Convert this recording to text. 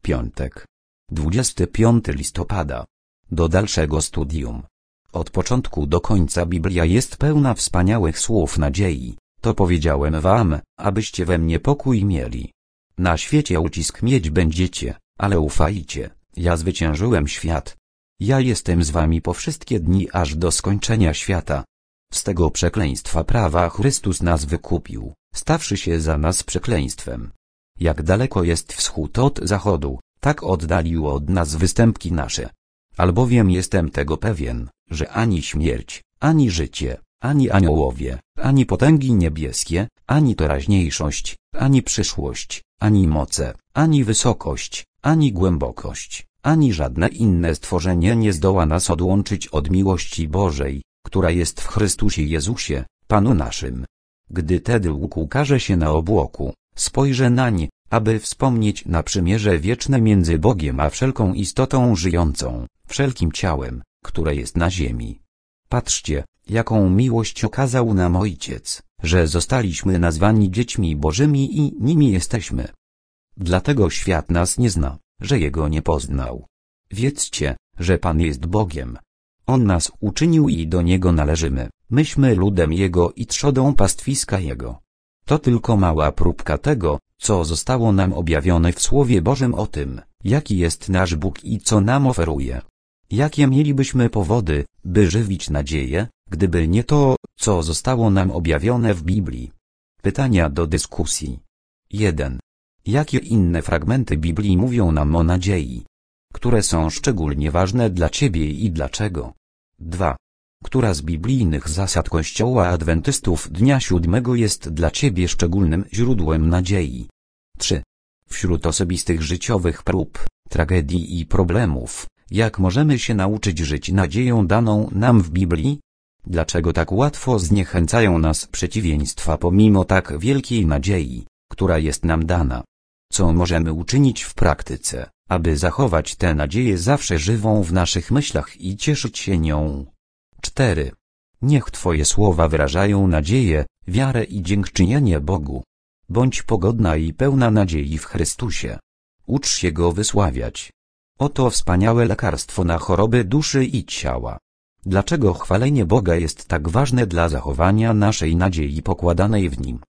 Piątek. 25 listopada. Do dalszego studium. Od początku do końca Biblia jest pełna wspaniałych słów nadziei. To powiedziałem wam, abyście we mnie pokój mieli. Na świecie ucisk mieć będziecie, ale ufajcie, ja zwyciężyłem świat. Ja jestem z wami po wszystkie dni aż do skończenia świata. Z tego przekleństwa prawa Chrystus nas wykupił, stawszy się za nas przekleństwem. Jak daleko jest wschód od zachodu, tak oddalił od nas występki nasze. Albowiem jestem tego pewien, że ani śmierć, ani życie, ani aniołowie, ani potęgi niebieskie, ani teraźniejszość, ani przyszłość, ani moce, ani wysokość, ani głębokość, ani żadne inne stworzenie nie zdoła nas odłączyć od miłości Bożej, która jest w Chrystusie Jezusie, Panu naszym. Gdy tedy Łuk ukaże się na obłoku, spojrzę nań, aby wspomnieć na przymierze wieczne między Bogiem a wszelką istotą żyjącą, wszelkim ciałem, które jest na ziemi. Patrzcie, jaką miłość okazał nam Ojciec, że zostaliśmy nazwani dziećmi Bożymi i nimi jesteśmy. Dlatego świat nas nie zna, że Jego nie poznał. Wiedzcie, że Pan jest Bogiem. On nas uczynił i do Niego należymy, myśmy ludem Jego i trzodą pastwiska Jego. To tylko mała próbka tego, co zostało nam objawione w Słowie Bożym o tym, jaki jest nasz Bóg i co nam oferuje. Jakie mielibyśmy powody, by żywić nadzieję, gdyby nie to, co zostało nam objawione w Biblii? Pytania do dyskusji. 1. Jakie inne fragmenty Biblii mówią nam o nadziei? Które są szczególnie ważne dla Ciebie i dlaczego? 2. Która z biblijnych zasad Kościoła Adwentystów Dnia Siódmego jest dla Ciebie szczególnym źródłem nadziei? 3. Wśród osobistych życiowych prób, tragedii i problemów, jak możemy się nauczyć żyć nadzieją daną nam w Biblii? Dlaczego tak łatwo zniechęcają nas przeciwieństwa pomimo tak wielkiej nadziei, która jest nam dana? Co możemy uczynić w praktyce, aby zachować tę nadzieję zawsze żywą w naszych myślach i cieszyć się nią? 4. Niech Twoje słowa wyrażają nadzieję, wiarę i dziękczynienie Bogu. Bądź pogodna i pełna nadziei w Chrystusie. Ucz się Go wysławiać. Oto wspaniałe lekarstwo na choroby duszy i ciała. Dlaczego chwalenie Boga jest tak ważne dla zachowania naszej nadziei pokładanej w Nim?